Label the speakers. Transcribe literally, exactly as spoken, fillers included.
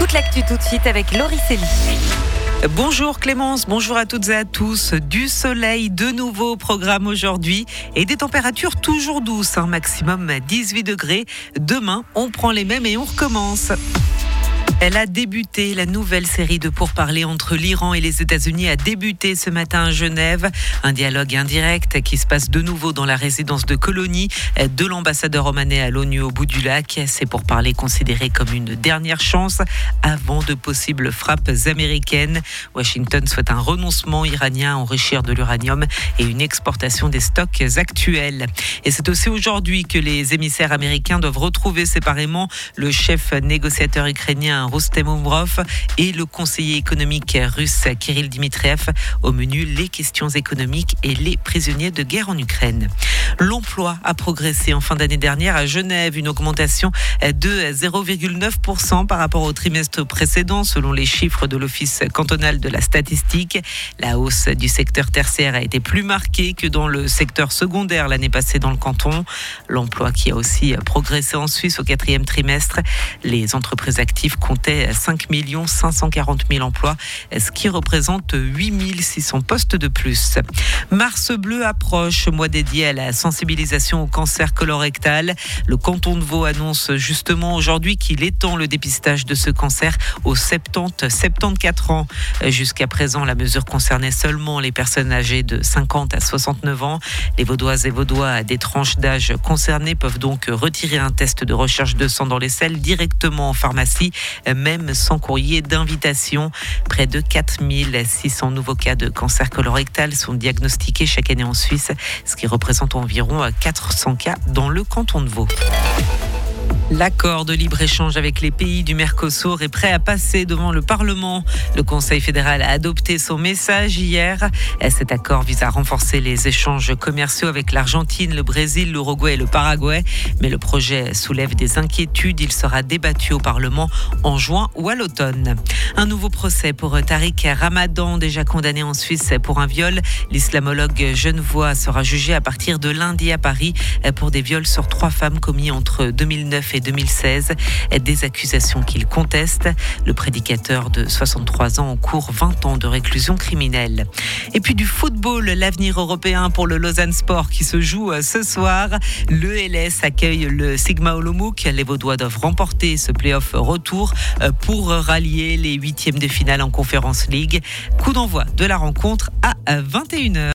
Speaker 1: Toute l'actu tout de suite avec Laurie Célie.
Speaker 2: Bonjour Clémence, bonjour à toutes et à tous. Du soleil de nouveau au programme aujourd'hui et des températures toujours douces, un maximum dix-huit degrés. Demain, on prend les mêmes et on recommence. Elle a débuté, la nouvelle série de pourparlers entre l'Iran et les États-Unis a débuté ce matin à Genève. Un dialogue indirect qui se passe de nouveau dans la résidence de colonie de l'ambassadeur omanais à l'ONU au bout du lac. C'est pourparlers considérés comme une dernière chance avant de possibles frappes américaines. Washington souhaite un renoncement iranien à enrichir de l'uranium et une exportation des stocks actuels. Et c'est aussi aujourd'hui que les émissaires américains doivent retrouver séparément le chef négociateur ukrainien Rustem Umerov et le conseiller économique russe Kirill Dmitriev. Au menu, les questions économiques et les prisonniers de guerre en Ukraine. L'emploi a progressé en fin d'année dernière à Genève, une augmentation de zéro virgule neuf pour cent par rapport au trimestre précédent, selon les chiffres de l'Office cantonal de la statistique. La hausse du secteur tertiaire a été plus marquée que dans le secteur secondaire l'année passée dans le canton. L'emploi qui a aussi progressé en Suisse au quatrième trimestre. Les entreprises actives comptaient cinq millions cinq cent quarante mille emplois, ce qui représente huit mille six cents postes de plus. Mars bleu approche, mois dédié à la sensibilisation au cancer colorectal. Le canton de Vaud annonce justement aujourd'hui qu'il étend le dépistage de ce cancer aux soixante-dix à soixante-quatorze ans. Jusqu'à présent, la mesure concernait seulement les personnes âgées de cinquante à soixante-neuf ans. Les Vaudoises et Vaudois des tranches d'âge concernées peuvent donc retirer un test de recherche de sang dans les selles directement en pharmacie, même sans courrier d'invitation. Près de quatre mille six cents nouveaux cas de cancer colorectal sont diagnostiqués chaque année en Suisse, ce qui représente environ quatre cents cas dans le canton de Vaud. L'accord de libre-échange avec les pays du Mercosur est prêt à passer devant le Parlement. Le Conseil fédéral a adopté son message hier. Cet accord vise à renforcer les échanges commerciaux avec l'Argentine, le Brésil, l'Uruguay et le Paraguay. Mais le projet soulève des inquiétudes. Il sera débattu au Parlement en juin ou à l'automne. Un nouveau procès pour Tariq Ramadan, déjà condamné en Suisse pour un viol. L'islamologue genevois sera jugé à partir de lundi à Paris pour des viols sur trois femmes commis entre deux mille neuf et deux mille seize, des accusations qu'il conteste. Le prédicateur de soixante-trois ans encourt vingt ans de réclusion criminelle. Et puis du football, l'avenir européen pour le Lausanne Sport qui se joue ce soir. Le L S accueille le Sigma Olomouc. Les Vaudois doivent remporter ce play-off retour pour rallier les huitièmes de finale en Conference League. Coup d'envoi de la rencontre à vingt et une heures.